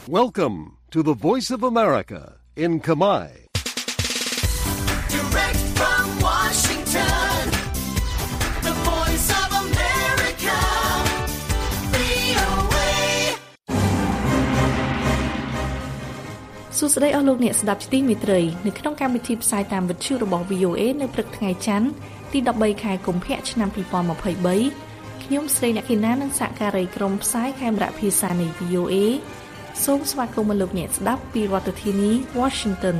Welcome to the Voice of America in Khmer. Direct from Washington, the Voice of America, VOA. សួស្តីអស់លោកអ្នកស្ដាប់ជាទីមេត្រីនៅក្នុងកម្មវិធីផ្សាយតាមវិទ្យុរបស់ VOA នៅព្រឹកថ្ងៃច័ន្ទទី13ខែកុម្ភៈឆ្នាំ2023ខ្ញុំស្រីអ្នកខេណានិងសហការីក្រុមផ្សាយខេមរៈភាសានៃ VOA សូមស្វាគមន៍លោកអ្នកស្ដាប់ពីរដ្ឋធានី Washington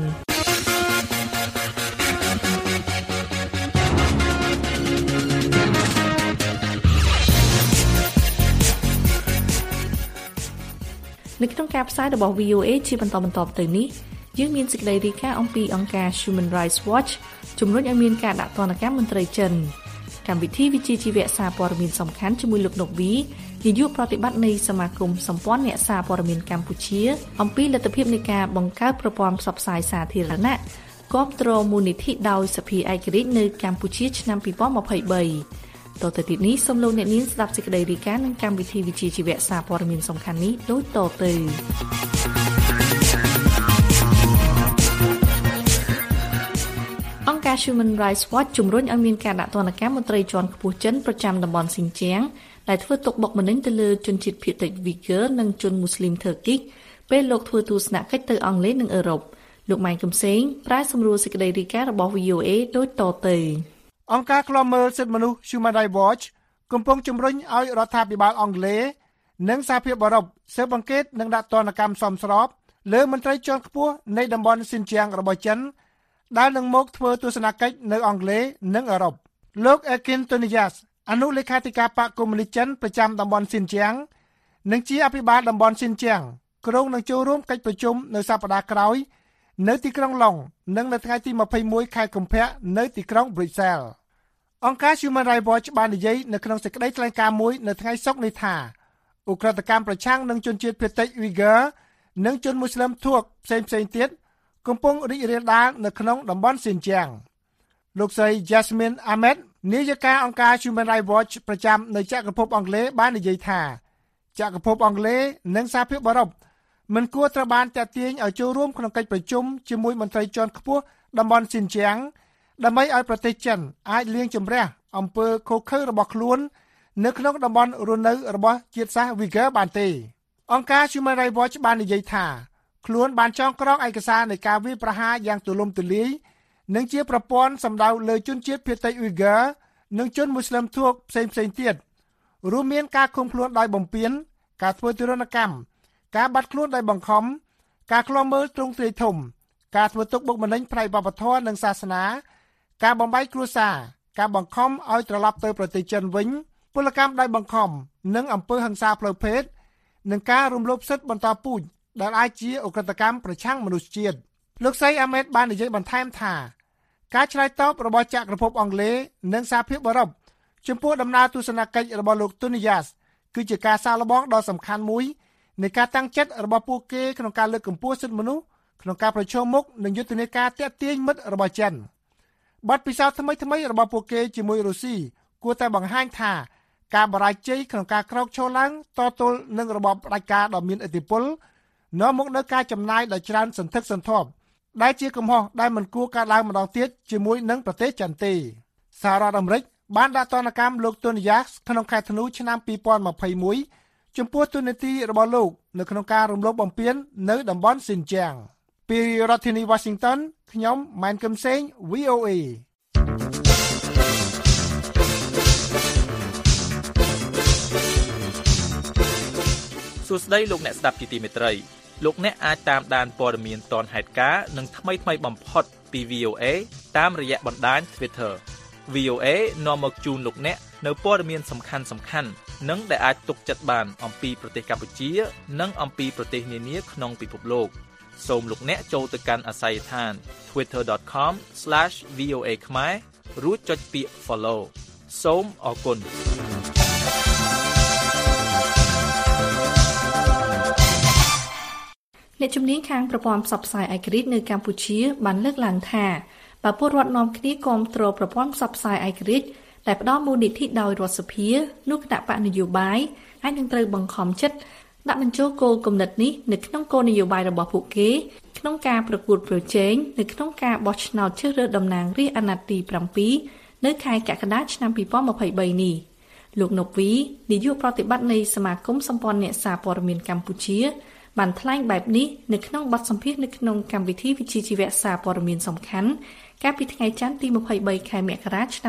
នៅក្នុងការផ្សាយរបស់ VOA ជាបន្តទៅនេះយើងមានសេចក្តីរាយការណ៍អំពីអង្គការ Human Rights Watch ជំរុញឲ្យមានការដាក់ទណ្ឌកម្មមន្ត្រីចិនកម្មវិធីវិទ្យាជីវៈសារព័ត៌មានសំខាន់ជាមួយលោកណូវីនាយកប្រតិបត្តិនៃសមាគមសម្ព័ន្ធអ្នកសារព័ត៌មានកម្ពុជាអំពីលទ្ធភាពនៃការបង្កើតប្រព័ន្ធផ្សព្វផ្សាយសាធារណៈគាំទ្រមូលនិធិដោយសភាឯករាជ្យនៅកម្ពុជាឆ្នាំ2023តទៅទៀតនេះសូមលោកអ្នកនាងស្ដាប់សេចក្តីរាយការណ៍នឹងកម្មវិធីវិទ្យាជីវៈសារព័ត៌មានសំខាន់នេះដូចតទៅអង្គការ Human Rights Watch ជំរុញឲ្យមានការដាក់ទណ្ឌកម្មមន្ត្រីជាន់ខ្ពស់ចិនប្រចាំតំបន់ស៊ីនជៀងដែលធ្វើទុកបុកម្នេញទៅលើជនជាតិភាគតិច Uyghur និងជនមូស្លីម Turkic ពេលលោកធ្វើទស្សនកិច្ចទៅអង់គ្លេសនិងអឺរ៉ុបលោកម៉ៃកំសែងប្រាយសម្រួលសេចក្តីរាយការណ៍របស់ VOA ដូចតទៅអង្គការឃ្លាំមើលសិទ្ធិមនុស្ស Human Rights Watch កំពុងជំរុញឲ្យរដ្ឋាភិបាលអង់គ្លេសនិងសហភាពអឺរ៉ុបស៊ើបអង្កេតនិងដាក់ទណ្ឌកម្មសមស្របលើមន្ត្រីជាន់ខ្ពស់នៃតំបន់ស៊ីនជៀងរបស់ចិនដែលនឹងមកធ្វើទស្សនកិច្ចនៅអង់គ្លេសនិងអឺរ៉ុបលោក Ekin Tonias អនុលេខាធិការបកកុម្មុយនីសចិនប្រចាំតំបន់ស៊ីនជៀងនិងជាអភិបាលតំបន់ស៊ីនជៀងក្រុងនឹងចូលរួមកិច្ចប្រជុំនៅសប្តាហ៍ក្រោយនៅទីក្រុងឡុងនិងនៅថ្ងៃទី21ខែកុម្ភៈនៅទីក្រុងប្រ៊ុយសែលអង្គការ Human Rights Watch បាននិយាយនៅក្នុងសេចក្តីថ្លែងការណ៍មួយនៅថ្ងៃសុក្រនេះថាឧក្រិដ្ឋកម្មប្រឆាំងនឹងជនជាតិភាគតិច Uyghur និងជនមូស្លីមធួកផ្សេងទៀតកំពុងរីករាលដាលនៅក្នុងតំបន់ស៊ីនជៀងលោកស្រី Jasmine Ahmed នាយិកាអង្គការ Human Rights Watch ប្រចាំនៅចក្រភពអង់គ្លេសបាននិយាយថាចក្រភពអង់គ្លេសនិងសហភាពអឺរ៉ុបមិនគួរត្រូវបានទាក់ទាញឲ្យចូលរួមក្នុងកិច្ចប្រជុំជាមួយមន្ត្រីជាន់ខ្ពស់តំបន់ស៊ីនជៀងដើម្បីឲ្យប្រទេសចិនអាចលាងជម្រះអំពើឃោរឃៅរបស់ខ្លួននៅក្នុងតំបន់រស់នៅរបស់ជាតិសាសន៍ Uyghur បានទេអង្គការ Human Rights Watch បាននិយាយថាខ្លួនបានចងក្រងឯកសារនៃការវាយប្រហារយ៉ាងទូលំទូលាយនិងជាប្រព័ន្ធសម្ដៅលើជនជាតិភាគតិច Uyghur និងជនមូស្លីមធួកផ្សេងទៀតរួមមានការឃុំខ្លួនដោយបំពានការធ្វើទរណកម្មការបាត់ខ្លួនដោយបង្ខំការឃ្លាំមើលទ្រង់ទ្រាយធំការធ្វើទុកបុកម្នេញផ្នែកវប្បធម៌និងសាសនាការបំបែកគ្រួសារការបង្ខំឲ្យត្រឡប់ទៅប្រទេសចិនវិញពលកម្មដោយបង្ខំនិងអំពើហិង្សាផ្លូវភេទនិងការរំលោភសិទ្ធិបន្តពូជដែលអាចជាឧក្រិដ្ឋកម្មប្រឆាំងមនុស្សជាតិលោកស្រីអាមេតបាននិយាយបន្ថែមថាការឆ្លើយតបរបស់ចក្រភពអង់គ្លេសនិងសហភាពអឺរ៉ុបចំពោះដំណើរទស្សនកិច្ចរបស់លោក Tonias គឺជាការសាកល្បងដ៏សំខាន់មួយនៃការតាំងចិត្តរបស់ពួកគេក្នុងការលើកកម្ពស់សិទ្ធិមនុស្សក្នុងការប្រឈមមុខនឹងយុទ្ធនាការទាក់ទាញមិត្តរបស់ចិនបទពិសោធន៍ថ្មីរបស់ពួកគេជាមួយរុស្ស៊ីគួរតែបង្ហាញថាការបរាជ័យក្នុងការក្រោកឈរឡើងតទល់នឹងរបបផ្ដាច់ការដ៏មានឥទ្ធិពលនាំមកនូវការចំណាយដ៏ច្រើនសន្ធឹកសន្ធាប់ដែលជាកំហុសដែលមិនគួរកើតឡើងម្ដងទៀតជាមួយនឹងប្រទេសចិនទេសហរដ្ឋអាមេរិកបានដាក់ទណ្ឌកម្មលោក Tonias ក្នុងខែធ្នូឆ្នាំ2021ចំពោះទូនាទីរបស់លោកនៅក្នុងការរំលោភបំពាននៅតំបន់ស៊ីនជៀងពីរដ្ឋធានី Washington ខ្ញុំម៉ែន កឹមសេង VOA សួស្តីលោកអ្នកស្ដាប់ជាទីមេត្រីលោកអ្នកអាចតាមដានព័ត៌មានទាន់ហេតុការណ៍និងថ្មីបំផុតពី VOA តាមរយៈបណ្ដាញ Twitter VOA នាំមកជូនលោកអ្នកនៅព័ត៌មានសំខាន់និងដែលអាចទុកចិត្តបានអំពីប្រទេសកម្ពុជានិងអំពីប្រទេសនានាក្នុងពិភពលោកសូមលោកអ្នកចូលទៅកាន់អាស័យដ្ឋាន twitter.com/voa ខ្មែររួចចុចពាក្យ follow សូមអរគុណអ្នកជំនាញខាងប្រព័ន្ធផ្សព្វផ្សាយឯករាជ្យនៅកម្ពុជាបានលើកឡើងថាបើពលរដ្ឋនាំគ្នាគាំទ្រប្រព័ន្ធផ្សព្វផ្សាយឯករាជ្យដែលផ្ដល់មូលនិធិដោយរដ្ឋសភានោះគណៈបកនយោបាយអាចនឹងត្រូវបង្ខំចិត្តដាក់បញ្ចូលគោលគំនិតនេះនៅក្នុងគោលនយោបាយរបស់ពួកគេក្នុងការប្រកួតប្រជែងនៅក្នុងការបោះឆ្នោតជ្រើសរើសតំណាងរាស្ត្រអាណត្តិទី7នៅខែកក្កដាឆ្នាំ2023នេះលោកណូវីនាយកប្រតិបត្តិនៃសមាគមសម្ព័ន្ធអ្នកសារព័ត៌មានកម្ពុជាបានថ្លែងបែបនេះនៅក្នុងបទសម្ភាសន៍នៅក្នុងកម្មវិធីវិទ្យាជីវៈសារព័ត៌មានសំខាន់កាលពីថ្ងៃច័ន្ទទី23ខែមករាឆ្នាំ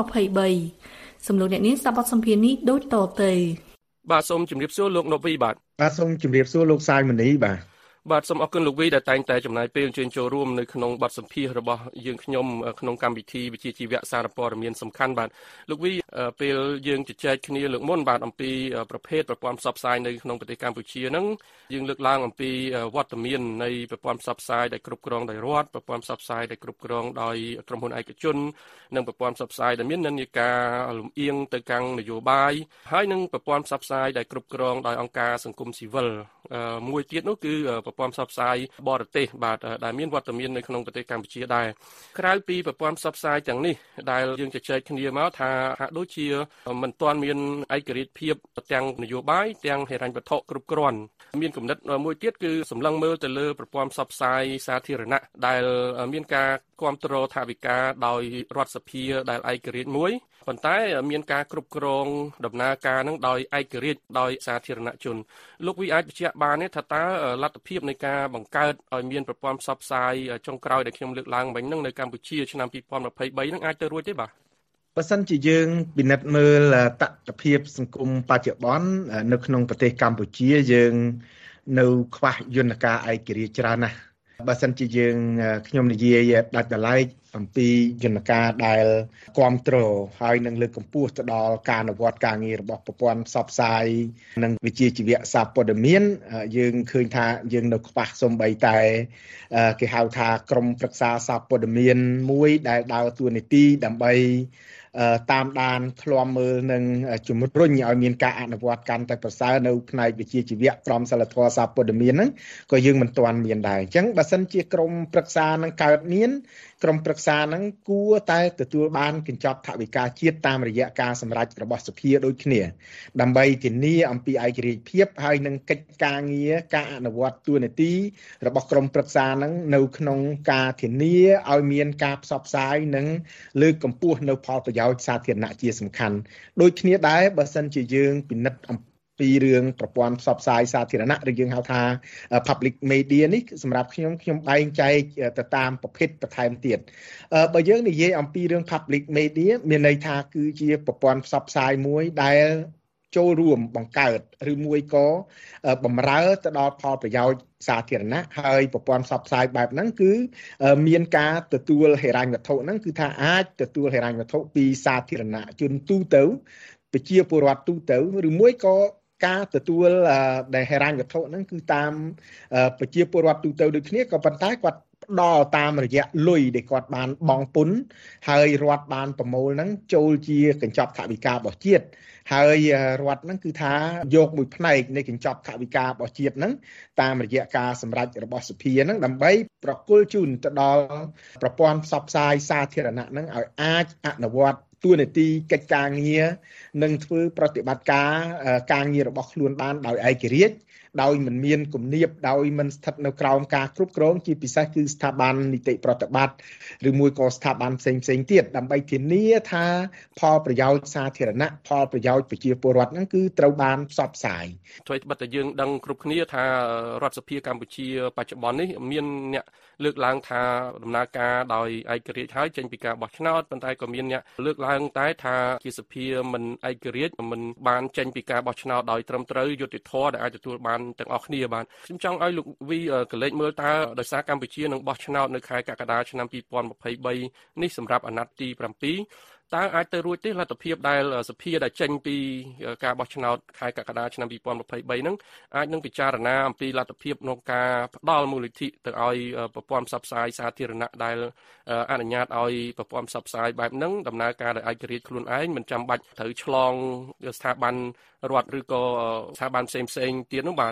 2023សំឡេងអ្នកនាងស្ដាប់បទសម្ភាសន៍នេះដូចតទៅបាទសូមជម្រាបសួរលោកណូវីបាទសូមជម្រាបសួរលោកសាយមនីបាទសូមអរគុណលោកវីដែលតែងតែចំណាយពេលអញ្ជើញចូលរួមនៅក្នុងបទសម្ភាសន៍របស់យើងខ្ញុំក្នុងកម្មវិធីវិទ្យាជីវៈសារព័ត៌មានសំខាន់បាទលោកវីពេលយើងជជែកគ្នាលើកមុនបាទអំពីប្រភេទប្រព័ន្ធផ្សព្វផ្សាយនៅក្នុងប្រទេសកម្ពុជាហ្នឹងយើងលើកឡើងអំពីវត្តមាននៃប្រព័ន្ធផ្សព្វផ្សាយដែលគ្រប់គ្រងដោយរដ្ឋប្រព័ន្ធផ្សព្វផ្សាយដែលគ្រប់គ្រងដោយក្រុមហ៊ុនឯកជននិងប្រព័ន្ធផ្សព្វផ្សាយដែលមាននិន្នាការលំអៀងទៅកាន់នយោបាយហើយនិងប្រព័ន្ធផ្សព្វផ្សាយដែលគ្រប់គ្រងដោយអង្គការសង្គមស៊ីវិលមួយទៀតនោះគឺប្រព័ន្ធផ្សព្វផ្សាយបរទេសបាទដែលមានវត្តមាននៅក្នុងប្រទេសកម្ពុជាដែរក្រៅពីប្រព័ន្ធផ្សព្វផ្សាយទាំងនេះដែលយើងជជែកគ្នាមកថាហាក់ដូចជាមិនទាន់មានឯករាជ្យភាពទាំងនយោបាយទាំងហិរញ្ញវត្ថុគ្រប់គ្រាន់មានគំនិតមួយទៀតគឺសម្លឹងមើលទៅលើប្រព័ន្ធផ្សព្វផ្សាយសាធារណៈដែលមានការគ្រប់គ្រងថវិកាដោយរដ្ឋសភាដែលឯករាជ្យមួយប៉ុន្តែមានការគ្រប់គ្រងដំណើរការនឹងដោយឯករាជ្យដោយសាធារណជនលោកវីអាចបញ្ជាក់បានទេថាតើលទ្ធភាពនៃការបង្កើតឲ្យមានប្រព័ន្ធផ្សព្វផ្សាយចុងក្រោយដែលខ្ញុំលើកឡើងមិញហ្នឹងនៅកម្ពុជាឆ្នាំ2023ហ្នឹងអាចទៅរួចទេបាទបើសិនជាយើងពិនិត្យមើលតថភាពសង្គមបច្ចុប្បន្ននៅក្នុងប្រទេសកម្ពុជាយើងនៅខ្វះយន្តការឯករាជ្យច្រើនណាស់បើសិនជាយើងខ្ញុំនិយាយដាច់ដライអំពីយន្តការដែលគ្រប់គ្រងហើយនឹងលើកកម្ពស់ទៅដល់ការអនុវត្តការងាររបស់ប្រព័ន្ធផ្សព្វផ្សាយនិងវិជ្ជាជីវៈសារព័ត៌មានយើងឃើញថាយើងនៅខ្វះសូម្បីតែគេហៅថាក្រុមប្រឹក្សាសារព័ត៌មានមួយដែលដើរតួនាទីដើម្បីតាមដានឃ្លាំមើលនិងជំរុញឲ្យមានការអនុវត្តកាន់តែប្រសើរនៅផ្នែកវិជ្ជាជីវៈក្រមសីលធម៌សារព័ត៌មានហ្នឹងក៏យើងមិនទាន់មានដែរអញ្ចឹងបើសិនជាក្រុមប្រឹក្សានឹងកើតមានក្រុមប្រឹក្សាហ្នឹងគួរតែទទួលបានកញ្ចប់ថវិកាជាតិតាមរយៈការសម្រេចរបស់សភាដូចគ្នាដើម្បីធានាអំពីឯករាជ្យភាពហើយនឹងកិច្ចការងារការអនុវត្តទួនាទីរបស់ក្រុមប្រឹក្សាហ្នឹងនៅក្នុងការធានាឲ្យមានការផ្សព្វផ្សាយនិងលើកកម្ពស់នៅផលប្រយោជន៍សាធារណៈជាសំខាន់ដូចគ្នាដែរបើសិនជាយើងពិនិត្យពីរឿងប្រព័ន្ធផ្សព្វផ្សាយសាធារណៈឬយើងហៅថា public media នេះសម្រាប់ខ្ញុំបែងចែកទៅតាមប្រភេទបន្ថែមទៀតបើយើងនិយាយអំពីរឿង public media មានន័យថាគឺជាប្រព័ន្ធផ្សព្វផ្សាយមួយដែលចូលរួមបង្កើតឬមួយក៏បំរើទៅដល់ផលប្រយោជន៍សាធារណៈហើយប្រព័ន្ធផ្សព្វផ្សាយបែបហ្នឹងគឺមានការទទួលហិរញ្ញវត្ថុហ្នឹងគឺថាអាចទទួលហិរញ្ញវត្ថុពីសាធារណជនទូទៅប្រជាពលរដ្ឋទូទៅឬមួយក៏ការទទួលដែលហិរញ្ញវត្ថុហ្នឹងគឺតាមប្រជាពលរដ្ឋទូទៅដូចគ្នាក៏ប៉ុន្តែគាត់ផ្ដល់តាមរយៈលុយដែលគាត់បានបង់ពន្ធហើយរដ្ឋបានប្រមូលហ្នឹងចូលជាកញ្ចប់ថវិការបស់ជាតិហើយរដ្ឋហ្នឹងគឺថាយកមួយផ្នែកនៃកញ្ចប់ថវិការបស់ជាតិហ្នឹងតាមរយៈការសម្រេចរបស់សភាហ្នឹងដើម្បីប្រគល់ជូនទៅដល់ប្រព័ន្ធផ្សព្វផ្សាយសាធារណៈហ្នឹងឲ្យអាចអនុវត្តទួនាទីកិច្ចការងារនិងធ្វើប្រតិបត្តិការងាររបស់ខ្លួនបានដោយឯករាជ្យដោយមិនមានគំនាបដោយមិនស្ថិតនៅក្រោមការគ្រប់គ្រងជាពិសេសគឺស្ថាប័ននីតិប្រតិបត្តិឬមួយក៏ស្ថាប័នផ្សេងទៀតដើម្បីធានាថាផលប្រយោជន៍សាធារណៈផលប្រយោជន៍ប្រជាពលរដ្ឋហ្នឹងគឺត្រូវបានផ្សព្វផ្សាយអ្វីត្បិតតែយើងដឹងគ្រប់គ្នាថារដ្ឋសភាកម្ពុជាបច្ចុប្បន្ននេះមានអ្នកលើកឡើងថាដំណើរការដោយឯករាជ្យហើយចេញពីការបោះឆ្នោតប៉ុន្តែក៏មានអ្នកលើកឡើងតែថាជាសភាមិនឯករាជ្យមិនបានចេញពីការបោះឆ្នោតដោយត្រឹមត្រូវយុត្តិធម៌ដែលអាចទទួលបានទាំងអស់គ្នាបាទខ្ញុំចង់ឲ្យលោកវីកលេចមើលតើដោយសារកម្ពុជានឹងបោះឆ្នោតនៅខែកក្កដាឆ្នាំ2023នេះសម្រាប់អាណត្តិទី7តើអាចទៅរួចទេលទ្ធភាពដែលសភាដែលចេញពីការបោះឆ្នោតខែកក្កដាឆ្នាំ2023ហ្នឹងអាចនឹងពិចារណាអំពីលទ្ធភាពក្នុងការផ្ដល់មូលនិធិទៅឲ្យប្រព័ន្ធផ្សព្វផ្សាយសាធារណៈដែលអនុញ្ញាតឲ្យប្រព័ន្ធផ្សព្វផ្សាយបែបហ្នឹងដំណើរការដោយឯករាជ្យខ្លួនឯងមិនចាំបាច់ត្រូវឆ្លងស្ថាប័នរដ្ឋឬក៏ស្ថាប័នផ្សេងទៀតនោះបាទ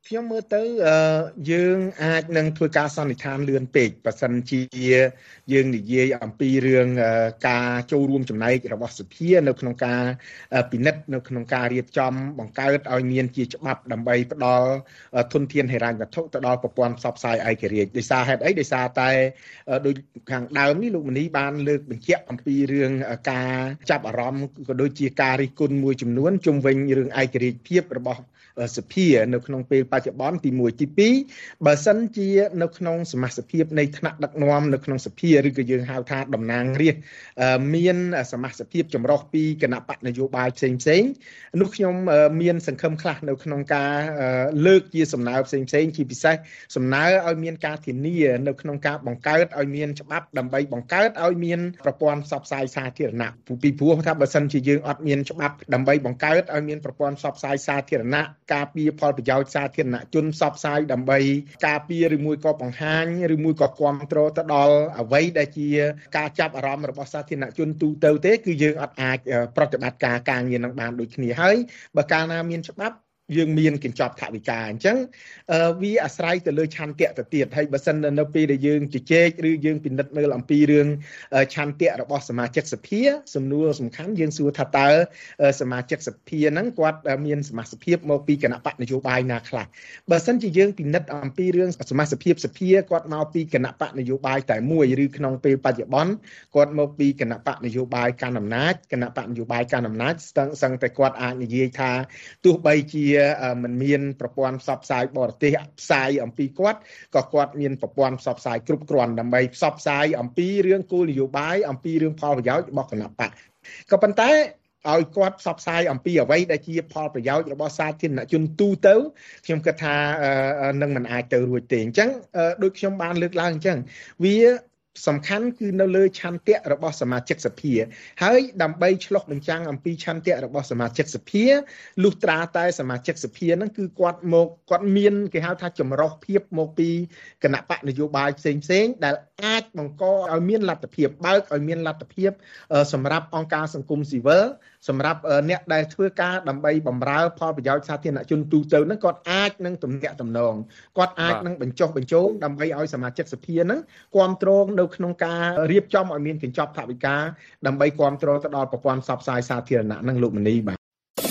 ខ្ញុំមើលទៅយើងអាចនឹងធ្វើការសន្និដ្ឋានលឿនពេកបើសិនជាយើងនិយាយអំពីរឿងការចូលរួមចំណែករបស់សភានៅក្នុងការពិនិត្យនៅក្នុងការរៀបចំបង្កើតឲ្យមានជាច្បាប់ដើម្បីផ្ដល់ធនធានហិរញ្ញវត្ថុទៅដល់ប្រព័ន្ធផ្សព្វផ្សាយឯករាជ្យដោយសារហេតុអីដោយសារតែដូចខាងដើមនេះលោកមនីបានលើកបញ្ជាក់អំពីរឿងការចាប់អារម្មណ៍ក៏ដូចជាការរិះគន់មួយចំនួនជុំវិញរឿងឯករាជ្យភាពរបស់សភានៅក្នុងពេលបច្ចុប្បន្នទី1ទី2បើសិនជានៅក្នុងសមាជិកភាពនៃថ្នាក់ដឹកនាំនៅក្នុងសភាឬក៏យើងហៅថាតំណាងរាស្ត្រមានសមាជិកភាពចម្រុះពីគណៈបកនយោបាយផ្សេងនោះខ្ញុំមានសង្ឃឹមខ្លះនៅក្នុងការលើកជាសំណើផ្សេងជាពិសេសសំណើឲ្យមានការធានានៅក្នុងការបង្កើតឲ្យមានច្បាប់ដើម្បីបង្កើតឲ្យមានប្រព័ន្ធផ្សព្វផ្សាយសាធារណៈពីព្រោះថាបើសិនជាយើងអត់មានច្បាប់ដើម្បីបង្កើតឲ្យមានប្រព័ន្ធផ្សព្វផ្សាយសាធារណៈការពារផលប្រយោជន៍សាធារណជនផ្សព្វផ្សាយដើម្បីការពារឬមួយក៏បង្ហាញឬមួយក៏គាំទ្រទៅដល់អ្វីដែលជាការចាប់អារម្មណ៍របស់សាធារណជនទូទៅទេគឺយើងអត់អាចប្រតិបត្តិការងារនឹងបានដូចគ្នាហើយបើកាលណាមានច្បាប់យើងមានកញ្ចប់ថវិកាអញ្ចឹងវាអាស្រ័យទៅលើឆន្ទៈទៅទៀតហើយបើសិននៅពេលដែលយើងជជែកឬយើងពិនិត្យមើលអំពីរឿងឆន្ទៈរបស់សមាជិកសភាសំណួរសំខាន់យើងសួរថាតើសមាជិកសភាហ្នឹងគាត់មានសមាជិកភាពមកពីគណៈបកនយោបាយណាខ្លះបើសិនជាយើងពិនិត្យអំពីរឿងសមាជិកភាពសភាគាត់មកពីគណៈបកនយោបាយតែមួយឬក្នុងពេលបច្ចុប្បន្នគាត់មកពីគណៈបកនយោបាយកាន់អំណាចគណៈបកនយោបាយកាន់អំណាចស្ទឹងតែគាត់អាចនិយាយថាទោះបីជាមិនមានប្រព័ន្ធផ្សព្វផ្សាយបរទេសផ្សាយអំពីគាត់ក៏គាត់មានប្រព័ន្ធផ្សព្វផ្សាយគ្រប់គ្រាន់ដើម្បីផ្សព្វផ្សាយអំពីរឿងគោលនយោបាយអំពីរឿងផលប្រយោជន៍របស់គណៈបកក៏ប៉ុន្តែឲ្យគាត់ផ្សព្វផ្សាយអំពីអ្វីដែលជាផលប្រយោជន៍របស់សាធារណជនទូទៅខ្ញុំគិតថានឹងមិនអាចទៅរួចទេអញ្ចឹងដូចខ្ញុំបានលើកឡើងអញ្ចឹងវាសំខាន់គឺនៅលើឆន្ទៈរបស់សមាជិកសភាហើយដើម្បីឆ្លុះបញ្ចាំងអំពីឆន្ទៈរបស់សមាជិកសភាលុះត្រាតែសមាជិកសភាហ្នឹងគឺគាត់មានគេហៅថាចម្រុះភាពមកពីគណៈបកនយោបាយផ្សេងដែលអាចបង្កឲ្យមានលទ្ធភាពបើកឲ្យមានលទ្ធភាពសម្រាប់អង្គការសង្គមស៊ីវិលសម្រាប់អ្នកដែលធ្វើការដើម្បីបម្រើផលប្រយោជន៍សាធារណជនទូទៅហ្នឹងគាត់អាចនឹងទំនាក់ទំនងគាត់អាចនឹងបញ្ចុះបញ្ចូលដើម្បីឲ្យសមាជិកសភាហ្នឹងគាំទ្រនៅក្នុងការរៀបចំឲ្យមានកញ្ចប់ថវិកាដើម្បីគាំទ្រទៅដល់ប្រព័ន្ធផ្សព្វផ្សាយសាធារណៈហ្នឹងលោកមនីបាទ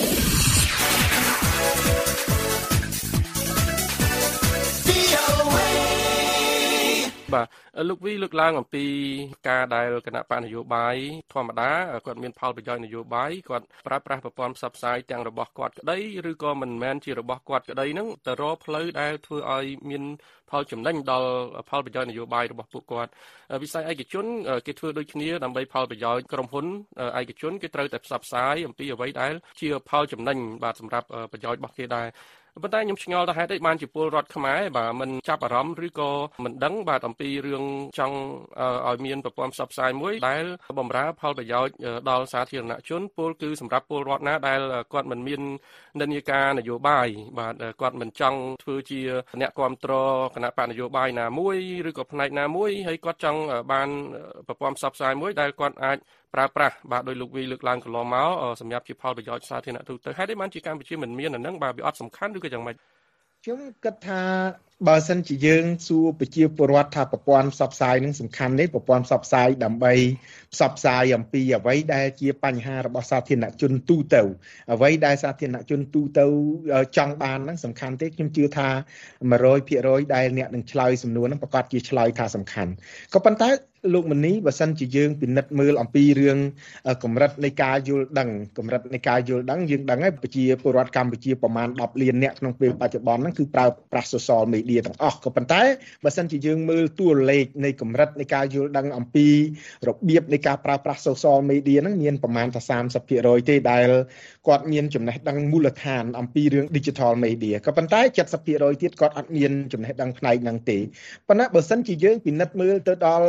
បាទលោកវីលើកឡើងអំពីការដែលគណៈបកនយោបាយធម្មតាគាត់មានផលប្រយោជន៍នយោបាយគាត់ប្រើប្រាស់ប្រព័ន្ធផ្សព្វផ្សាយទាំងរបស់គាត់ក្តីឬក៏មិនមែនជារបស់គាត់ក្តីហ្នឹងទៅរកផ្លូវដែលធ្វើឲ្យមានផលចំណេញដល់ផលប្រយោជន៍នយោបាយរបស់ពួកគាត់វិស័យឯកជនគេធ្វើដូចគ្នាដើម្បីផលប្រយោជន៍ក្រុមហ៊ុនឯកជនគេត្រូវតែផ្សព្វផ្សាយអំពីអ្វីដែលជាផលចំណេញបាទសម្រាប់ប្រយោជន៍របស់គេដែរប៉ុន្តែខ្ញុំឆ្ងល់ថាហេតុអីបានជាពលរដ្ឋខ្មែរបាទមិនចាប់អារម្មណ៍ឬក៏មិនដឹងបាទអំពីរឿងចង់ឲ្យមានប្រព័ន្ធផ្សព្វផ្សាយមួយដែលបម្រើផលប្រយោជន៍ដល់សាធារណជនពលគឺសម្រាប់ពលរដ្ឋណាដែលគាត់មិនមាននិន្នាការនយោបាយបាទគាត់មិនចង់ធ្វើជាអ្នកគ្រប់គ្រងគណៈបកនយោបាយណាមួយឬក៏ផ្នែកណាមួយហើយគាត់ចង់បានប្រព័ន្ធផ្សព្វផ្សាយមួយដែលគាត់អាចប្រើប្រាស់បាទដោយលោកវីលើកឡើងកន្លងមកសម្រាប់ជាផលប្រយោជន៍សាធារណៈទូទៅហេតុអីបានជាកម្ពុជាមិនមានអានឹងបាទវាអត់សំខាន់ឬក៏យ៉ាងម៉េចខ្ញុំគិតថាបើសិនជាយើងសួរប្រជាពលរដ្ឋថាប្រព័ន្ធផ្សព្វផ្សាយនឹងសំខាន់ទេប្រព័ន្ធផ្សព្វផ្សាយដើម្បីផ្សព្វផ្សាយអំពីអ្វីដែលជាបញ្ហារបស់សាធារណជនទូទៅអ្វីដែលសាធារណជនទូទៅចង់បានហ្នឹងសំខាន់ទេខ្ញុំជឿថា 100% ដែលអ្នកនឹងឆ្លើយសំណួរហ្នឹងប្រកាសជាឆ្លើយថាសំខាន់ក៏ប៉ុន្តែលោកមនីបើសិនជាយើងពិនិត្យមើលអំពីរឿងកម្រិតនៃការយល់ដឹងកម្រិតនៃការយល់ដឹងយើងដឹងហើយប្រជាពលរដ្ឋកម្ពុជាប្រមាណ10លានអ្នកក្នុងពេលបច្ចុប្បន្នហ្នឹងគឺប្រើប្រាស់ social media ទាំងអស់ក៏ប៉ុន្តែបើសិនជាយើងមើលតួលេខនៃកម្រិតនៃការយល់ដឹងអំពីរបៀបនៃការប្រើប្រាស់ social media ហ្នឹងមានប្រមាណតែ 30% ទេដែលគាត់មានចំណេះដឹងមូលដ្ឋានអំពីរឿង digital media ក៏ប៉ុន្តែ 70% ទៀតគាត់អត់មានចំណេះដឹងផ្នែកហ្នឹងទេប៉ុន្តែបើសិនជាយើងពិនិត្យមើលទៅដល់រឿង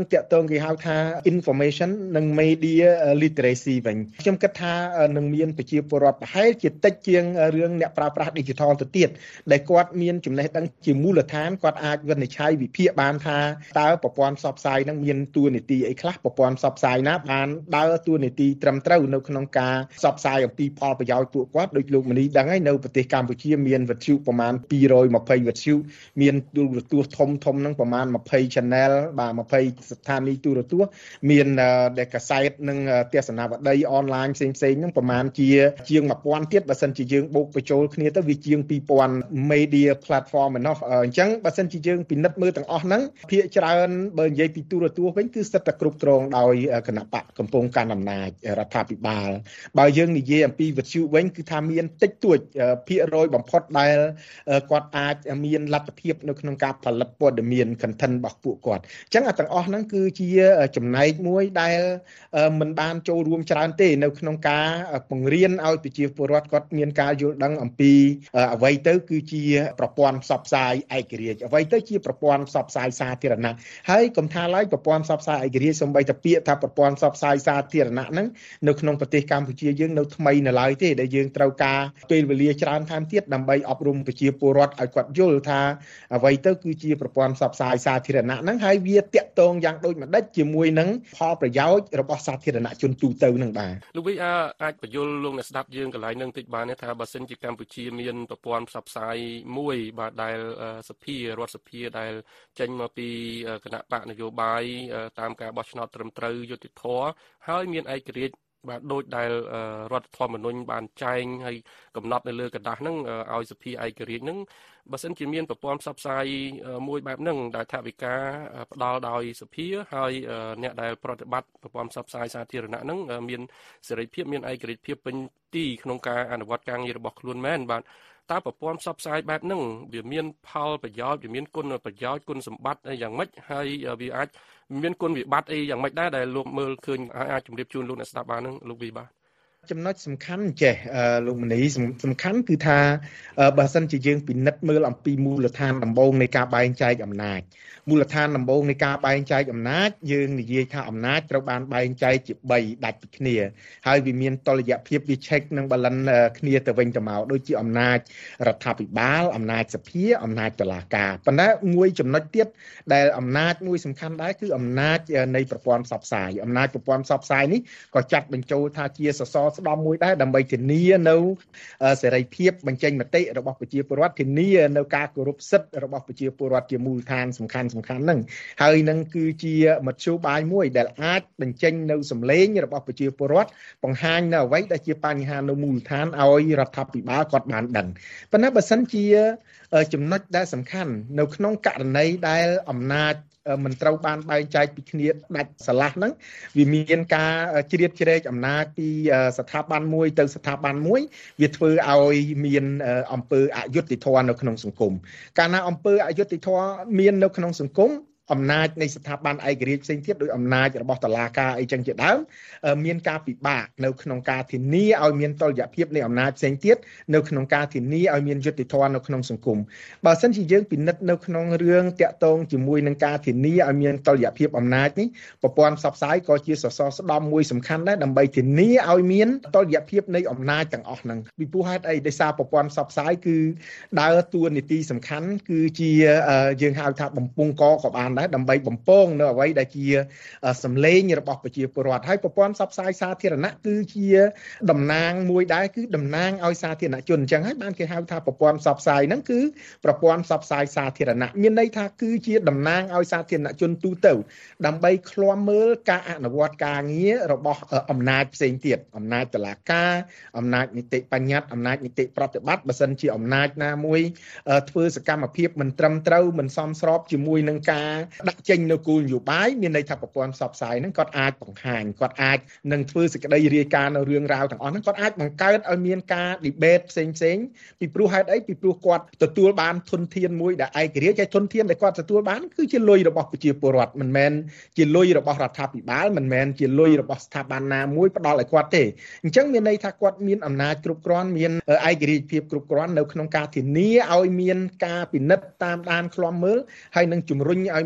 តាក់ទងគេហៅថា information និង media literacy វិញខ្ញុំគិតថានឹងមានប្រជាពលរដ្ឋប្រហែលជាតិចជាងរឿងអ្នកប្រើប្រាស់ digital ទៅទៀតដែលគាត់មានចំណេះដឹងជាមូលដ្ឋានគាត់អាចវិនិច្ឆ័យវិភាគបានថាតើប្រព័ន្ធផ្សព្វផ្សាយនឹងមានតួនាទីអីខ្លះប្រព័ន្ធផ្សព្វផ្សាយណាបានដើរតួនាទីត្រឹមត្រូវនៅក្នុងការផ្សព្វផ្សាយអំពីផលប្រយោជន៍ពួកគាត់ដូចលោកមនីដឹងហើយនៅប្រទេសកម្ពុជាមានវិទ្យុប្រមាណ220វិទ្យុមានទូរទស្សន៍ធំហ្នឹងប្រមាណ20 channel បាទ20ស្ថានីយទូរទស្សន៍មានដែលកាសែតនិងទស្សនាវដ្តីអនឡាញផ្សេងៗហ្នឹងប្រមាណជាជាង 1000 ទៀតបើសិនជាយើងបូកបញ្ចូលគ្នាទៅវាជាង 2000 media platform ឯណោះអញ្ចឹងបើសិនជាយើងពិនិត្យមើលទាំងអស់ហ្នឹងភាគច្រើនបើនិយាយពីទូរទស្សន៍វិញគឺសិតតែគ្រប់គ្រងដោយគណៈបកកំពុងកាន់អំណាចរដ្ឋាភិបាលបើយើងនិយាយអំពីវិទ្យុវិញគឺថាមានតិចតួចភាគរយបំផុតដែលគាត់អាចមានលទ្ធភាពនៅក្នុងការផលិតព័ត៌មាន content របស់ពួកគាត់អញ្ចឹងទាំងអស់ហ្នឹងគឺជាចំណែកមួយដែលមិនបានចូលរួមច្រើនទេនៅក្នុងការបង្រៀនឲ្យប្រជាពលរដ្ឋគាត់មានការយល់ដឹងអំពីអ្វីទៅគឺជាប្រព័ន្ធផ្សព្វផ្សាយឯករាជ្យអ្វីទៅជាប្រព័ន្ធផ្សព្វផ្សាយសាធារណៈហើយកុំថាឡើយប្រព័ន្ធផ្សព្វផ្សាយឯករាជ្យសូម្បីតែពាក្យថាប្រព័ន្ធផ្សព្វផ្សាយសាធារណៈហ្នឹងនៅក្នុងប្រទេសកម្ពុជាយើងនៅថ្មីនៅឡើយទេដែលយើងត្រូវការពេលវេលាច្រើនថែមទៀតដើម្បីអប់រំប្រជាពលរដ្ឋឲ្យគាត់យល់ថាអ្វីទៅគឺជាប្រព័ន្ធផ្សព្វផ្សាយសាធារណៈហ្នឹងហើយវាតាក់ទងយ៉ាងដូចម្ដេចជាមួយនឹងផលប្រយោជន៍របស់សាធារណជនទូទៅហ្នឹងបាទលោកវិអាចបញ្យល់លោកអ្នកស្ដាប់យើងកន្លែងហ្នឹងតិចបានទេថាបើសិនជាកម្ពុជាមានប្រព័ន្ធផ្សព្វផ្សាយមួយបាទដែលសភារដ្ឋសភាដែលចេញមកពីគណៈបកនយោបាយតាមការបោះឆ្នោតត្រឹមត្រូវយុត្តិធម៌ហើយមានឯករាជ្យបាទដូចដែលរដ្ឋធម្មនុញ្ញបានចែងហើយកំណត់នៅលើกระดาษហ្នឹងឲ្យសភាឯករាជ្យហ្នឹងបើសិនជាមានប្រព័ន្ធផ្សព្វផ្សាយមួយបែបហ្នឹងដែលថវិកាផ្ដល់ដោយសភាហើយអ្នកដែលប្រតិបត្តិប្រព័ន្ធផ្សព្វផ្សាយសាធារណៈហ្នឹងមានសេរីភាពមានឯករាជ្យភាពពេញទីក្នុងការអនុវត្តការងាររបស់ខ្លួនមែនបាទតើប្រព័ន្ធផ្សព្វផ្សាយបែបហ្នឹងវាមានផលប្រយោជន៍វាមានគុណប្រយោជន៍គុណសម្បត្តិអីយ៉ាងម៉េចហើយវាអាចមានគុណវិបត្តិអីយ៉ាងម៉េចដែរដែលលោកមើលឃើញអាចជម្រាបជូនលោកអ្នកស្ដាប់បានហ្នឹងលោកវិបាទចំណុចសំខាន់ចេះលោកមនីសំខាន់គឺថាបើសិនជាយើងពិនិត្យមើលអំពីមូលដ្ឋានដំបូងនៃការបែងចែកអំណាចមូលដ្ឋានដំបូងនៃការបែងចែកអំណាចយើងនិយាយថាអំណាចត្រូវបានបែងចែកជា3ដាច់ពីគ្នាហើយវាមានតុល្យភាពវាឆែកនឹងបាឡិនគ្នាទៅវិញទៅមកដូចជាអំណាចរដ្ឋាភិបាលអំណាចសភាអំណាចតុលាការប៉ុន្តែមួយចំណុចទៀតដែលអំណាចមួយសំខាន់ដែរគឺអំណាចនៃប្រព័ន្ធផ្សព្វផ្សាយអំណាចប្រព័ន្ធផ្សព្វផ្សាយនេះក៏ចាត់បញ្ចូលថាជាសសរស្តម្ភមួយដែរដើម្បីធានានៅសេរីភាពបញ្ចេញមតិរបស់ប្រជាពលរដ្ឋធានានៅការគោរពសិទ្ធិរបស់ប្រជាពលរដ្ឋជាមូលដ្ឋានសំខាន់ហ្នឹងហើយនឹងគឺជាមធ្យោបាយមួយដែលអាចបញ្ចេញនៅសម្លេងរបស់ប្រជាពលរដ្ឋបង្ហាញនៅអ្វីដែលជាបញ្ហានៅមូលដ្ឋានឲ្យរដ្ឋាភិបាលគាត់បានដឹងប៉ុន្តែបើសិនជាចំណុចដែលសំខាន់នៅក្នុងករណីដែលអំណាចមិនត្រូវបានបែងចែកពីគ្នាដាច់ស្រឡះហ្នឹងវាមានការជ្រៀតជ្រែកអំណាចពីស្ថាប័នមួយទៅស្ថាប័នមួយវាធ្វើឲ្យមានអំពើអយុត្តិធម៌នៅក្នុងសង្គមកាលណាអំពើអយុត្តិធម៌មាននៅក្នុងសង្គមអំណាចនៃស្ថាប័នឯករាជ្យផ្សេងទៀតដោយអំណាចរបស់តុលាការអីចឹងជាដើមមានការពិបាកនៅក្នុងការធានាឲ្យមានតុល្យភាពនៃអំណាចផ្សេងទៀតនៅក្នុងការធានាឲ្យមានយុត្តិធម៌នៅក្នុងសង្គមបើសិនជាយើងពិនិត្យនៅក្នុងរឿងតាក់ទងជាមួយនឹងការធានាឲ្យមានតុល្យភាពអំណាចនេះប្រព័ន្ធផ្សព្វផ្សាយក៏ជាសសរស្តម្ភមួយសំខាន់ដែរដើម្បីធានាឲ្យមានតុល្យភាពនៃអំណាចទាំងអស់ហ្នឹងពីព្រោះហេតុអីដោយសារប្រព័ន្ធផ្សព្វផ្សាយគឺដើរតួនាទីសំខាន់គឺជាយើងហៅថាបំពង់កក៏បានដែរដើម្បីបំពងនៅអ្វីដែលជាសម្លេងរបស់ប្រជាពលរដ្ឋហើយប្រព័ន្ធផ្សព្វផ្សាយសាធារណៈគឺជាតំណាងមួយដែរគឺតំណាងឲ្យសាធារណជនអញ្ចឹងហើយបានគេហៅថាប្រព័ន្ធផ្សព្វផ្សាយហ្នឹងគឺប្រព័ន្ធផ្សព្វផ្សាយសាធារណៈមានន័យថាគឺជាតំណាងឲ្យសាធារណជនទូទៅដើម្បីឃ្លាំមើលការអនុវត្តការងាររបស់អំណាចផ្សេងទៀតអំណាចតុលាការអំណាចនីតិបញ្ញត្តិអំណាចនីតិប្រតិបត្តិបើសិនជាអំណាចណាមួយធ្វើសកម្មភាពមិនត្រឹមត្រូវមិនសមស្របជាមួយនឹងការដាក់ចេញនៅគោលនយោបាយមានន័យថាប្រព័ន្ធផ្សព្វផ្សាយហ្នឹងគាត់អាចបង្ហាញគាត់អាចនឹងធ្វើសេចក្តីរាយការណ៍នៅរឿងរ៉ាវទាំងអស់ហ្នឹងគាត់អាចបង្កើតឲ្យមានការ debate ផ្សេងពីព្រោះហេតុអីពីព្រោះគាត់ទទួលបានធនធានមួយដែលឯករាជ្យហើយធនធានដែលគាត់ទទួលបានគឺជាលុយរបស់ប្រជាពលរដ្ឋមិនមែនជាលុយរបស់រដ្ឋាភិបាលមិនមែនជាលុយរបស់ស្ថាប័នណាមួយផ្ដល់ឲ្យគាត់ទេអញ្ចឹងមានន័យថាគាត់មានអំណាចគ្រប់គ្រាន់មានឯករាជ្យភាពគ្រប់គ្រាន់នៅក្នុងការធានាឲ្យមានការពិនិត្យតាមដានឃ្លាំមើលហើយនឹងជំរុញឲ្យ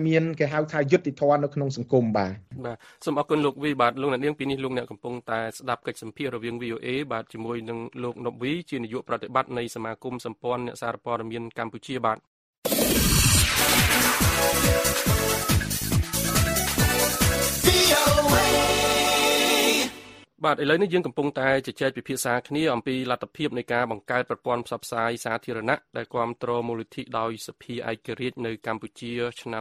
មានគេហៅថាយុត្តិធម៌នៅក្នុងសង្គមបាទសូមអរគុណលោកវីបាទលោកអ្នកនាងពីនេះលោកអ្នកកំពុងតែស្ដាប់កិច្ចសម្ភាសន៍រវាង VOA បាទជាមួយនឹងលោកណុបវីជានាយកប្រតិបត្តិនៃសមាគមសម្ព័ន្ធអ្នកសារព័ត៌មានកម្ពុជាបាទបាទឥឡូវនេះយើងកំពុងតែជជែកពិភាក្សាគ្នាអំពីលទ្ធភាពនៃការបង្កើតប្រព័ន្ធផ្សព្វផ្សាយសាធារណៈដែលគាំទ្រមូលនិធិដោយសភាឯករាជ្យនៅកម្ពុជាឆ្នាំ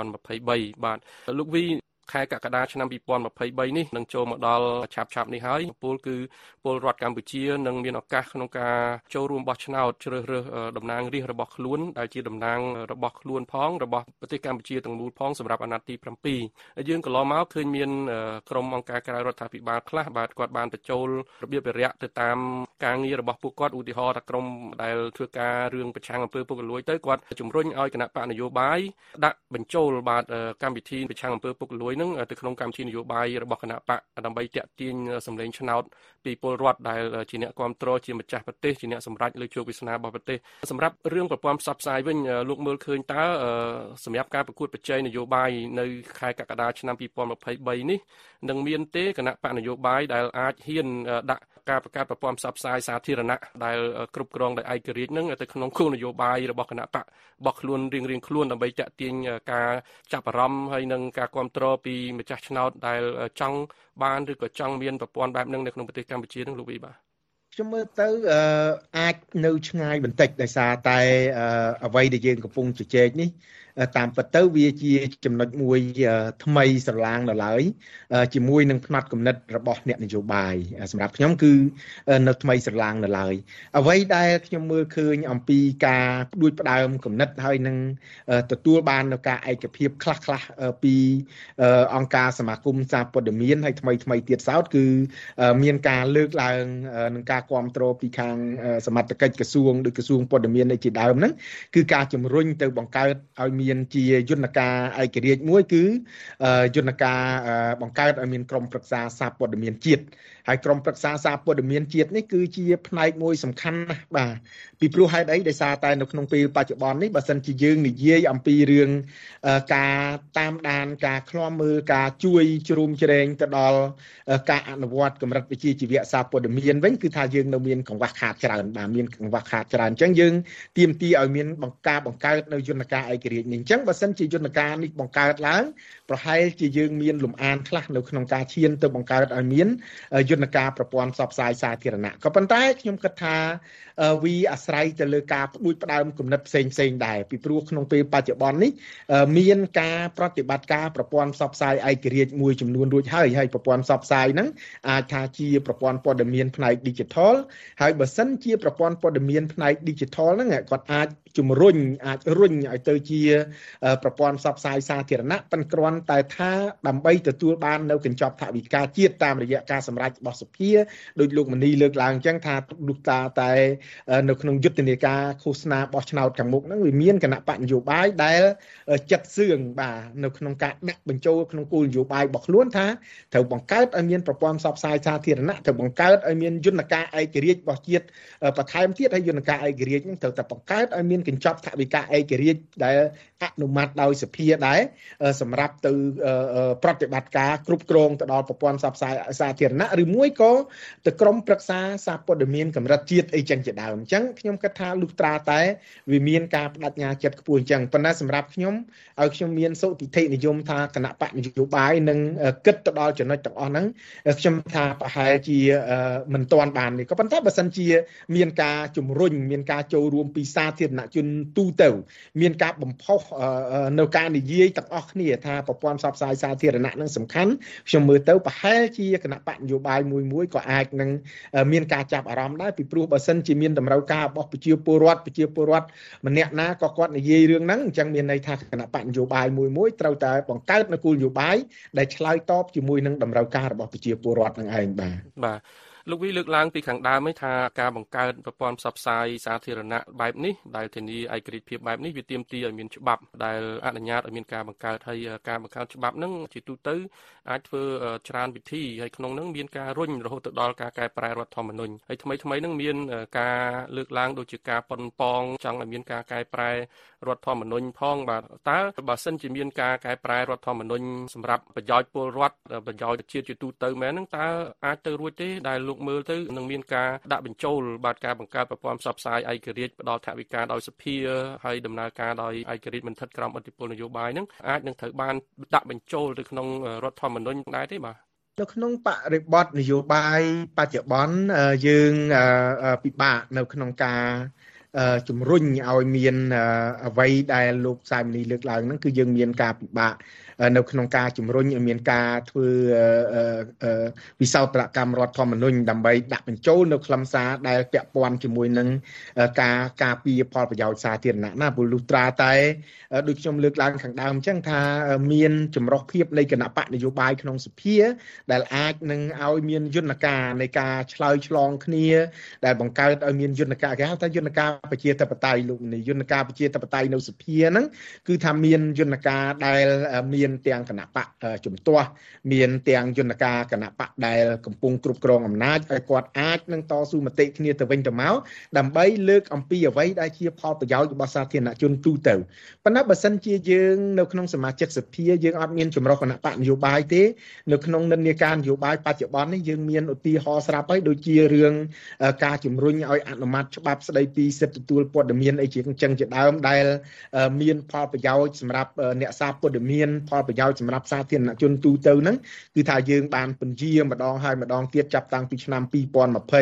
2023បាទលោកវីខែកក្កដាឆ្នាំ2023នេះនឹងចូលមកដល់ឆាប់នេះហើយពលគឺពលរដ្ឋកម្ពុជានឹងមានឱកាសក្នុងការចូលរួមបោះឆ្នោតជ្រើសរើសតំណាងរាស្ត្ររបស់ខ្លួនដែលជាតំណាងរបស់ខ្លួនផងរបស់ប្រទេសកម្ពុជាទាំងមូលផងសម្រាប់អាណត្តិទី7យើងកន្លងមកឃើញមានក្រុមអង្គការក្រៅរដ្ឋាភិបាលខ្លះបាទគាត់បានបញ្ចូលរបៀបវិរៈទៅតាមការងាររបស់ពួកគាត់ឧទាហរណ៍ថាក្រុមដែលធ្វើការរឿងប្រឆាំងអំពើពុករលួយទៅគាត់ជំរុញឲ្យគណៈបកនយោបាយដាក់បញ្ចូលបាទកម្មវិធីប្រឆាំងអំពើពុករលួយនឹងទៅក្នុងកម្មវិធីនយោបាយរបស់គណៈបកដើម្បីទាក់ទាញសម្លេងឆ្នោតពីពលរដ្ឋដែលជាអ្នកគ្រប់គ្រងជាម្ចាស់ប្រទេសជាអ្នកសម្រេចលើជោគវាសនារបស់ប្រទេសសម្រាប់រឿងប្រព័ន្ធផ្សព្វផ្សាយវិញលោកមើលឃើញតើសម្រាប់ការប្រកួតប្រជែងនយោបាយនៅខែកក្កដាឆ្នាំ2023នេះនឹងមានទេគណៈបកនយោបាយដែលអាចហ៊ានដាក់ការប្រកាសប្រព័ន្ធផ្សព្វផ្សាយសាធារណៈដែលគ្រប់គ្រងដោយឯករាជ្យនឹងទៅក្នុងគោលនយោបាយរបស់គណៈបករបស់ខ្លួនរៀងៗខ្លួនដើម្បីតាក់ទាញការចាប់អារម្មណ៍ហើយនឹងការគ្រប់គ្រងពីម្ចាស់ឆ្នោតដែលចង់បានឬក៏ចង់មានប្រព័ន្ធបែបហ្នឹងនៅក្នុងប្រទេសកម្ពុជានឹងលោកវីបាទខ្ញុំមើលទៅអាចនៅឆ្ងាយបន្តិចដោយសារតែអ្វីដែលយើងកំពុងជជែកនេះតាមពិតទៅវាជាចំណុចមួយថ្មីស្រឡាងដល់ឡើយជាមួយនឹងផ្នត់គំនិតរបស់អ្នកនយោបាយសម្រាប់ខ្ញុំគឺនៅថ្មីស្រឡាងដល់ឡើយអ្វីដែលខ្ញុំមើលឃើញអំពីការផ្ដួចផ្ដើមគំនិតហើយនឹងទទួលបាននៅការឯកភាពខ្លះពីអង្គការសមាគមសារព័ត៌មានហើយថ្មីទៀតសោតគឺមានការលើកឡើងនឹងការគ្រប់គ្រងពីខាងសមត្ថកិច្ចក្រសួងដូចក្រសួងព័ត៌មានជាដើមហ្នឹងគឺការជំរុញទៅបង្កើតឲ្យមានជាយន្តការឯករាជ្យមួយគឺយន្តការបង្កើតឲ្យមានក្រុមប្រឹក្សាសារព័ត៌មានជាតិហើយក្រុមប្រឹក្សាសារព័ត៌មានជាតិនេះគឺជាផ្នែកមួយសំខាន់ណាស់បាទពីព្រោះហេតុអីដោយសារតែនៅក្នុងពេលបច្ចុប្បន្ននេះបើសិនជាយើងនិយាយអំពីរឿងការតាមដានការឃ្លាំមើលការជួយជ្រោមជ្រែងទៅដល់ការអនុវត្តកម្រិតវិជ្ជាជីវៈសារព័ត៌មានវិញគឺថាយើងនៅមានកង្វះខាតច្រើនបាទមានកង្វះខាតច្រើនអញ្ចឹងយើងទាមទារឲ្យមានបង្កើតនៅយន្តការឯករាជ្យនេះអញ្ចឹងបើសិនជាយន្តការនេះបង្កើតឡើងប្រហែលជាយើងមានលំអានខ្លះនៅក្នុងការឈានទៅបង្កើតឲ្យមានយន្តការប្រព័ន្ធផ្សព្វផ្សាយសាធារណៈក៏ប៉ុន្តែខ្ញុំគិតថាវាអាស្រ័យទៅលើការផ្ដួចផ្ដើមគំនិតផ្សេងដែរពីព្រោះក្នុងពេលបច្ចុប្បន្ននេះមានការប្រតិបត្តិការប្រព័ន្ធផ្សព្វផ្សាយឯករាជ្យមួយចំនួនរួចហើយប្រព័ន្ធផ្សព្វផ្សាយហ្នឹងអាចថាជាប្រព័ន្ធព័ត៌មានផ្នែក Digital ហើយបើសិនជាប្រព័ន្ធព័ត៌មានផ្នែក Digital ហ្នឹងគាត់អាចជំរុញឲ្យទៅជាប្រព័ន្ធផ្សព្វផ្សាយសាធារណៈប៉ុន្តែគ្រាន់តែថាដើម្បីទទួលបាននៅកញ្ចប់ថវិកាជាតិតាមរយៈការសម្រេចរបស់សភាដោយលោកមនីលើកឡើងអញ្ចឹងថាលោកតែនៅក្នុងយុទ្ធនាការឃោសនាបោះឆ្នោតខាងមុខហ្នឹងវាមានគណៈបកនយោបាយដែលចិត្តសឿងបាទនៅក្នុងការដាក់បញ្ចូលក្នុងគោលនយោបាយរបស់ខ្លួនថាត្រូវបង្កើតឲ្យមានប្រព័ន្ធផ្សព្វផ្សាយសាធារណៈត្រូវបង្កើតឲ្យមានយន្តការឯករាជ្យរបស់ជាតិបន្ថែមទៀតហើយយន្តការឯករាជ្យហ្នឹងត្រូវតែបង្កើតឲ្យមានកញ្ចប់ថវិកាឯករាជ្យដែលអនុម័តដោយសភាដែរសម្រាប់ទៅប្រតិបត្តិការគ្រប់គ្រងទៅដល់ប្រព័ន្ធផ្សព្វផ្សាយសាធារណៈឬមួយក៏ទៅក្រុមប្រឹក្សាសារព័ត៌មានកម្រិតជាតិអីចឹងជាដើមអញ្ចឹងខ្ញុំគិតថាលុះត្រាតែវាមានការបដិញ្ញាចិត្តខ្ពស់អញ្ចឹងប៉ុន្តែសម្រាប់ខ្ញុំឲ្យខ្ញុំមានសុទិដ្ឋិនិយមថាគណៈបកនយោបាយនឹងគិតទៅដល់ចំណុចទាំងអស់ហ្នឹងខ្ញុំថាប្រហែលជាមិនទាន់បាននេះក៏ប៉ុន្តែបើសិនជាមានការជំរុញមានការចូលរួមពីសាធារណជនទូទៅមានការបំផុសនៅការនិយាយទាំងអស់គ្នាថាប្រព័ន្ធផ្សព្វផ្សាយសាធារណៈនឹងសំខាន់ខ្ញុំមើលទៅប្រហែលជាគណៈបកនយោបាយមួយក៏អាចនឹងមានការចាប់អារម្មណ៍ដែរពីព្រោះបើសិនជាមានតម្រូវការរបស់ប្រជាពលរដ្ឋម្នាក់ណាក៏គាត់និយាយរឿងហ្នឹងអញ្ចឹងមានន័យថាគណៈបកនយោបាយមួយត្រូវតែបង្កើតនៅគោលនយោបាយដែលឆ្លើយតបជាមួយនឹងតម្រូវការរបស់ប្រជាពលរដ្ឋនឹងឯងបាទលោកវីលើកឡើងពីខាងដើមថាការបង្កើតប្រព័ន្ធផ្សព្វផ្សាយសាធារណៈបែបនេះដែលធានាឯករាជ្យភាពបែបនេះវាទាមទារឲ្យមានច្បាប់ដែលអនុញ្ញាតឲ្យមានការបង្កើតហើយការបង្កើតច្បាប់ហ្នឹងជាទូទៅអាចធ្វើច្រើនវិធីហើយក្នុងហ្នឹងមានការរុញរហូតទៅដល់ការកែប្រែរដ្ឋធម្មនុញ្ញហើយថ្មីហ្នឹងមានការលើកឡើងដូចជាការប៉ុនប៉ងចង់ឲ្យមានការកែប្រែរដ្ឋធម្មនុញ្ញផងបាទតើបើសិនជាមានការកែប្រែរដ្ឋធម្មនុញ្ញសម្រាប់ប្រយោជន៍ពលរដ្ឋប្រយោជន៍ជាតិជាទូទៅមែនហ្នឹងតើអាចទៅរួចទេដែលលោកមើលទៅនឹងមានការដាក់បញ្ចូលបាទការបង្កើតប្រព័ន្ធផ្សព្វផ្សាយឯករាជ្យផ្ដល់ថវិកាដោយសភាហើយដំណើរការដោយឯករាជ្យមិនស្ថិតក្រោមឥទ្ធិពលនយោបាយហ្នឹងអាចនឹងត្រូវបានដាក់បញ្ចូលទៅក្នុងរដ្ឋធម្មនុញ្ញដែរទេបាទនៅក្នុងបរិបទនយោបាយបច្ចុប្បន្នយើងពិបាកនៅក្នុងការជំរុញឲ្យមានអ្វីដែលលោកសាយមនីលើកឡើងហ្នឹងគឺយើងមានការពិបាកនៅក្នុងការជំរុញឲ្យមានការធ្វើវិសោធនកម្មរដ្ឋធម្មនុញ្ញដើម្បីដាក់បញ្ចូលនៅខ្លឹមសារដែលពាក់ព័ន្ធជាមួយនឹងការការពារផលប្រយោជន៍សាធារណៈណាព្រោះលុះត្រាតែដូចខ្ញុំលើកឡើងខាងដើមអញ្ចឹងថាមានចម្រុះភាពនៃគណៈបកនយោបាយក្នុងសភាដែលអាចនឹងឲ្យមានយន្តការនៃការឆ្លើយឆ្លងគ្នាដែលបង្កើតឲ្យមានយន្តការគេហៅថាយន្តការប្រជាធិបតេយ្យលោកនេះយន្តការប្រជាធិបតេយ្យនៅសភាហ្នឹងគឺថាមានយន្តការដែលមានទាំងគណៈបកជំទាស់មានទាំងយន្តការគណៈបកដែលកំពុងគ្រប់គ្រងអំណាចឲ្យគាត់អាចនឹងតស៊ូមតិគ្នាទៅវិញទៅមកដើម្បីលើកអំពីអ្វីដែលជាផលប្រយោជន៍របស់សាធារណជនទូទៅប៉ុន្តែបើសិនជាយើងនៅក្នុងសមាជិកសភាយើងអត់មានចម្រុះគណៈបកនយោបាយទេនៅក្នុងនិន្នាការនយោបាយបច្ចុប្បន្ននេះយើងមានឧទាហរណ៍ស្រាប់ហើយដូចជារឿងការជំរុញឲ្យអនុម័តច្បាប់ស្ដីពីសិទ្ធិទទួលព័ត៌មានអីជាចឹងជាដើមដែលមានផលប្រយោជន៍សម្រាប់អ្នកសារព័ត៌មានផលប្រយោជន៍សម្រាប់សាធារណជនទូទៅហ្នឹងគឺថាយើងបានពន្យាម្ដងហើយម្ដងទៀតចាប់តាំងពីឆ្នាំ2020មក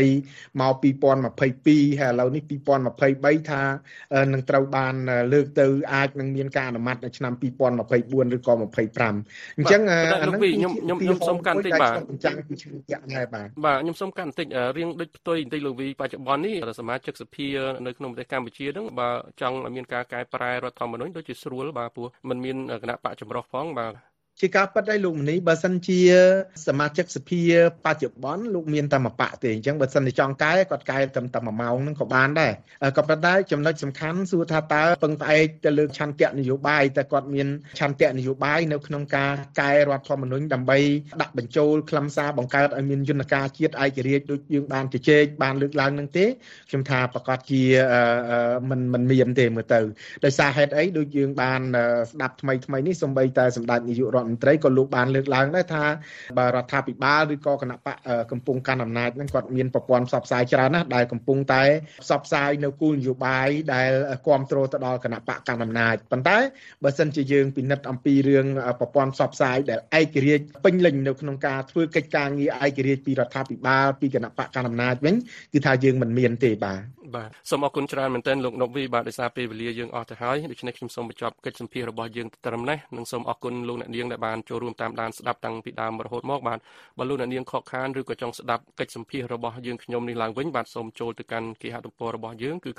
2022ហើយឥឡូវនេះ2023ថានឹងត្រូវបានលើកទៅអាចនឹងមានការអនុម័តនៅឆ្នាំ2024ឬក៏25អញ្ចឹងអាហ្នឹងខ្ញុំសុំកាន់តិចបាទចាំពីឈ្មោះចាក់ដែរបាទខ្ញុំសុំកាន់តិចរៀងដូចផ្ទុយបន្តិចលោកវីបច្ចុប្បន្ននេះសមាជិកសភានៅក្នុងប្រទេសកម្ពុជាហ្នឹងបើចង់ឲ្យមានការកែប្រែរដ្ឋធម្មនុញ្ញដូចជាស្រួលបាទព្រោះมันមានគណៈបកចម្រុះផងបាទជាការពិតឲ្យលោកមនីបើសិនជាសមាជិកសភាបច្ចុប្បន្នលោកមានតែមួយបកទេអញ្ចឹងបើសិនជាចង់កែគាត់កែត្រឹមតែ1ម៉ោងហ្នឹងក៏បានដែរក៏ប៉ុន្តែចំណុចសំខាន់សួរថាតើពឹងផ្អែកទៅលើឆន្ទៈនយោបាយតែគាត់មានឆន្ទៈនយោបាយនៅក្នុងការកែរដ្ឋធម្មនុញ្ញដើម្បីដាក់បញ្ចូលខ្លឹមសារបង្កើតឲ្យមានយន្តការជាតិឯករាជ្យដូចយើងបានជជែកបានលើកឡើងនឹងទេខ្ញុំថាប្រកាសជាមិនមានទេមើលទៅដោយសារហេតុអីដូចយើងបានស្ដាប់ថ្មីនេះសូម្បីតែសម្ដេចនាយករដ្ឋមន្ត្រីក៏លោកបានលើកឡើងដែរថាបើរដ្ឋាភិបាលឬក៏គណៈបកកំពុងកាន់អំណាចហ្នឹងគាត់មានប្រព័ន្ធផ្សព្វផ្សាយច្រើនណាស់ដែលកំពុងតែផ្សព្វផ្សាយនៅគោលនយោបាយដែលគ្រប់គ្រងទៅដល់គណៈបកកាន់អំណាចប៉ុន្តែបើសិនជាយើងពិនិត្យអំពីរឿងប្រព័ន្ធផ្សព្វផ្សាយដែលឯករាជ្យពេញលេញនៅក្នុងការធ្វើកិច្ចការងារឯករាជ្យពីរដ្ឋាភិបាលពីគណៈបកកាន់អំណាចវិញគឺថាយើងមិនមានទេបាទសូមអរគុណច្រើនមែនទែនលោកណុកវីបាទដោយសារពេលវេលាយើងអស់ទៅហើយដូច្នេះខ្ញុំសូមបញ្ចប់កិច្ចសម្ភាសន៍របស់យើងត្រឹមនេះនិងសូមអរគុណលោកអ្នកនាងដែលបានចូលរួមតាមដានស្ដាប់តាំងពីដើមរហូតមកបាទបើលោកអ្នកនាងខកខានឬក៏ចង់ស្ដាប់កិច្ចសម្ភាសន៍របស់យើងខ្ញុំនេះឡើងវិញបាទសូមចូលទៅកាន់គេហទំព័ររបស់យើងគឺ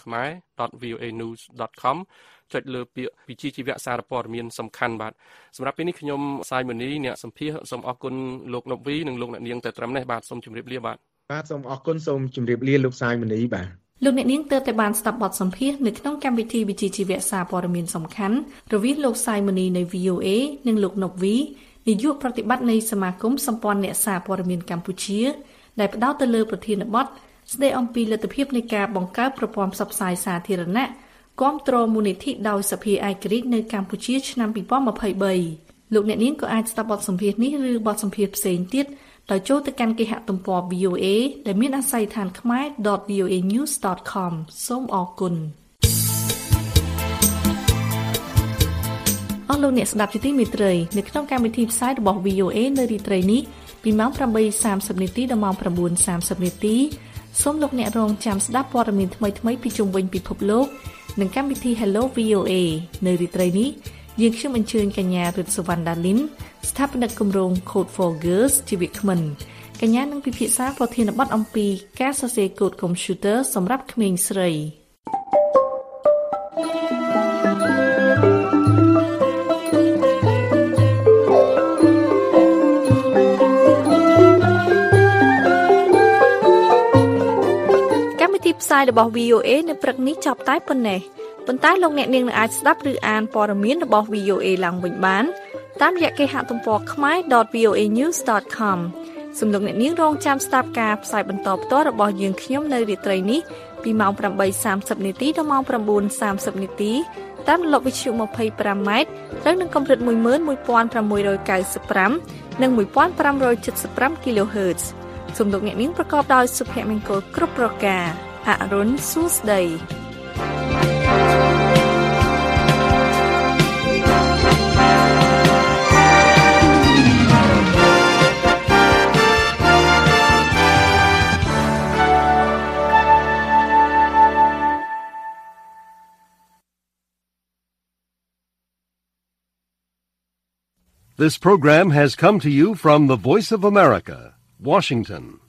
khmer.voanews.com ចុចលើពាក្យវិទ្យាជីវៈសារព័ត៌មានសំខាន់បាទសម្រាប់ពេលនេះខ្ញុំសាយមនីអ្នកសម្ភាសន៍សូមអរគុណលោកណុកវីនិងលោកអ្នកនាងតែត្រឹមនេះបាទសូមជម្រាបលាបាទសូមអរគុណសូមជម្រាបលាលោកសាយមនីបាទលោកអ្នកនាងទើបតែបានស្ដាប់បទសម្ភាសន៍នៅក្នុងកម្មវិធីវិទ្យាជីវៈសារព័ត៌មានសំខាន់រវាងលោកសាយមនីនៃ VOA និងលោកណុកវីនាយកប្រតិបត្តិនៃសមាគមសម្ព័ន្ធអ្នកសារព័ត៌មានកម្ពុជាដែលផ្ដោតទៅលើប្រធានបទស្ដីអំពីលទ្ធភាពនៃការបង្កើតប្រព័ន្ធផ្សព្វផ្សាយសាធារណៈគាំទ្រមូលនិធិដោយសភាឯករាជ្យនៅកម្ពុជាឆ្នាំ2023លោកអ្នកនាងក៏អាចស្ដាប់បទសម្ភាសន៍នេះឬបទសម្ភាសន៍ផ្សេងទៀតដោយចូលទៅកាន់គេហទំព័រ VOA ដែលមានអាស័យដ្ឋាន khmer.voanews.com សូមអរគុណអស់លោកអ្នកស្ដាប់ជាទីមេត្រីនៅក្នុងកម្មវិធីផ្សាយរបស់ VOA នៅរាត្រីនេះពីម៉ោង 8:30 នាទីដល់ម៉ោង 9:30 នាទីសូមលោកអ្នករងចាំស្ដាប់ព័ត៌មានថ្មីៗពីជុំវិញពិភពលោកនិងកម្មវិធី Hello VOA នៅរាត្រីនេះយើងខ្ញុំអញ្ជើញកញ្ញារិទ្ធសុវណ្ណដាលីនស្ថាបនិកគម្រោង Code for Girls ជាវាគ្មិនកញ្ញានឹងពិភាក្សាប្រធានបទអំពីការសរសេរកូដកុំព្យូទ័រសម្រាប់ក្មេងស្រីសាយរបស់ VOA នៅព្រឹកនេះចប់តែប៉ុណ្ណេះប៉ុន្តែលោកអ្នកនាងនឹងអាចស្ដាប់ឬអានព័ត៌មានរបស់ VOA ឡើងវិញបានតាមរយៈគេហទំព័រ khmer.voanews.com សូមលោកអ្នកនាងរងចាំស្ដាប់ការផ្សាយបន្តផ្ទាល់របស់យើងខ្ញុំនៅរាត្រីនេះពីម៉ោង 8:30 នាទីដល់ម៉ោង 9:30 នាទីតាមរលកវិទ្យុ 25 ម៉ែត្រត្រូវនឹងកម្រិត 11695 និង 1575 kHz សូមលោកអ្នកនាងប្រកបដោយសុភមង្គលគ្រប់ប្រការអរុនសួស្ដី This program has come to you from the Voice of America, Washington.